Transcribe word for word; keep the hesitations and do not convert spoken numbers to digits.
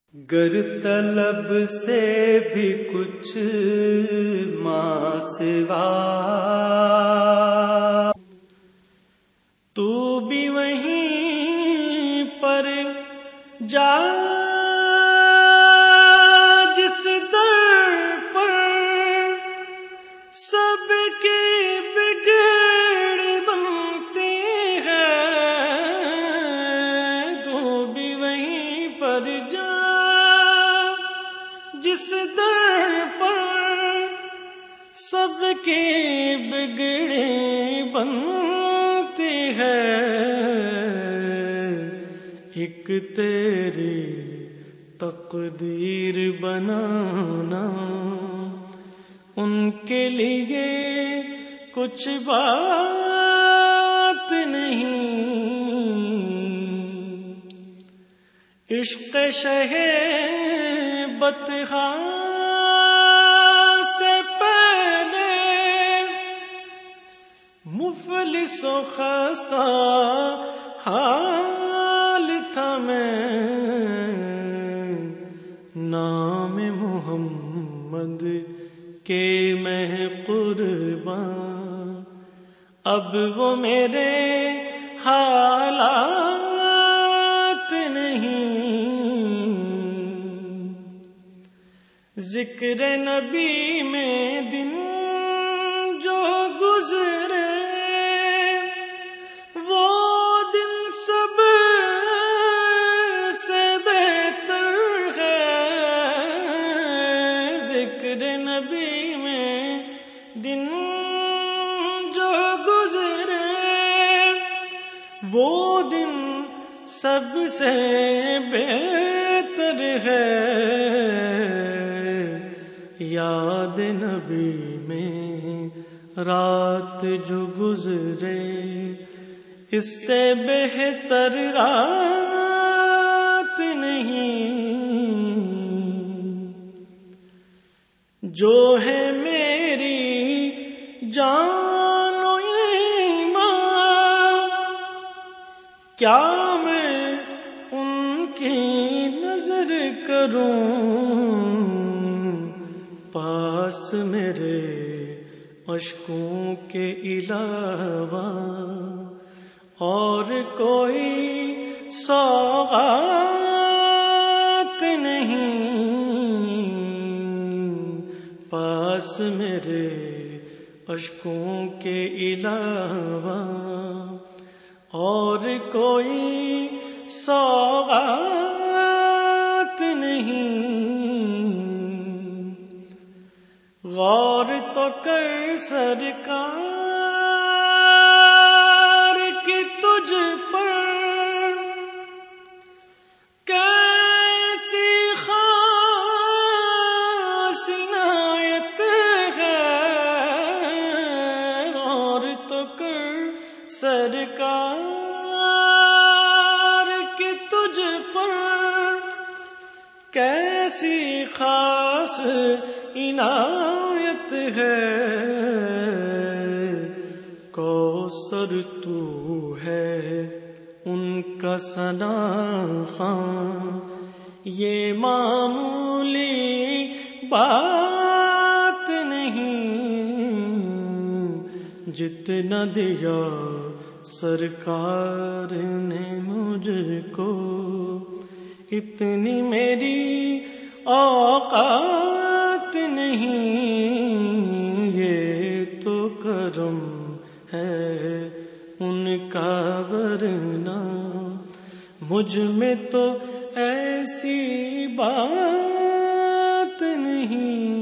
گر طلب سے بھی کچھ ماں سوا تو بھی وہیں پر جا جس در پر سب کے بگڑ بنتے ہیں تو بھی وہیں پر جا جس در پر سب کے بگڑے بنتے ہیں ایک تیری تقدیر بنانا ان کے لیے کچھ بات نہیں، عشق شہ بطحاء سے پہلے مفلس و خستہ حال تھا میں، نام محمد کے میں قربان اب وہ میرے حالات نہیں، ذکر نبی میں دن جو گزرے وہ دن سب سے بہتر ہے، ذکر نبی میں دن جو گزرے وہ دن سب سے بہتر ہے، یاد نبی میں رات جو گزرے اس سے بہتر رات نہیں، جو ہے میری جان و ایمان کیا میں ان کی نظر کروں، پاس میرے اشکوں کے علاوہ اور کوئی سوغات نہیں، پاس میرے اشکوں کے علاوہ اور کوئی سوغات نہیں، غور تو کر سرکار کی تجھ پر کیسی خاص عنایت ہے، غور تو کر سرکار کی تجھ پر کیسی خاص عنایت ہے، کوثر تو ہے ان کا ثنا خواں یہ معمولی بات نہیں، جتنا دیا سرکار نے مجھ کو اتنی میری اوقات نہیں، یہ تو کرم ہے ان کا ورنہ مجھ میں تو ایسی بات نہیں۔